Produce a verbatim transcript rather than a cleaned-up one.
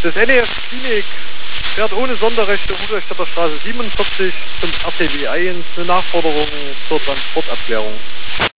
Das N E F Klinik fährt ohne Sonderrechte Rudolstädter Straße siebenundvierzig zum R T W eins, eine Nachforderung zur Transportabklärung.